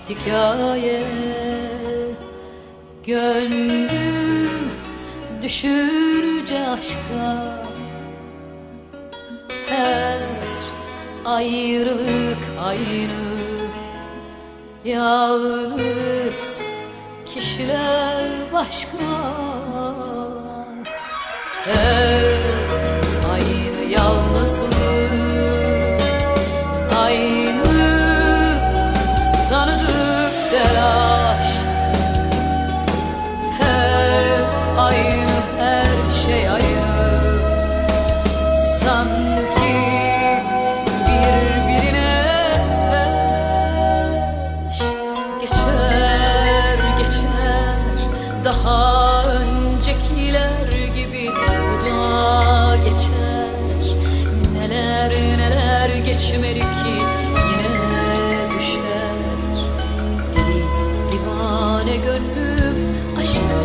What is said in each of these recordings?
hikaye. Gönlüm düşürce aşka, her ayrılık aynı, yalnız kişiler başka. Her aynı yalnızlık, aynı tanıdık telaş. Her aynı, her şey aynı, sanki birbirine eş. Geçer geçer daha öncekiler gibi, bu da geçer. Neler neler geçmeli ki yine düşer. Deli divane gönlüm aşka,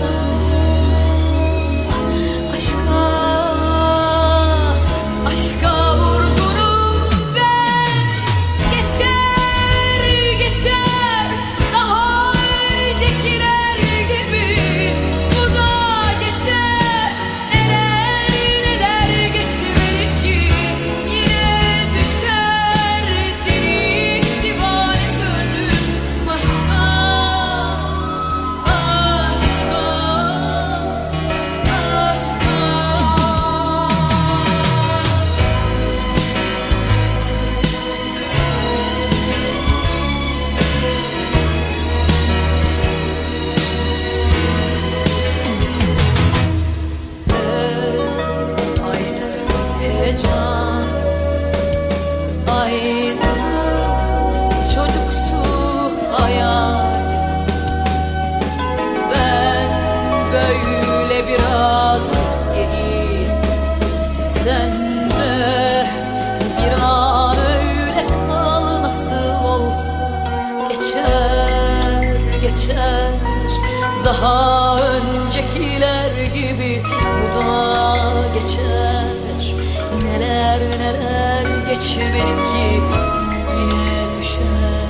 aşka, aşka vurgunum ben. Geçer geçer daha öncekiler gibi, bu da geçer. Neler neler geçmeli ki yine düşer. Deli divane gönlüm aşka, aşka, aşka. Aynı heyecan, aynı çocuksu hayal. Ben böyle biraz geri, sen de bir an öyle kal. Nasıl olsa geçer geçer daha öncekiler gibi, bu da geçer. Neler neler geçmeli ki yine düşer.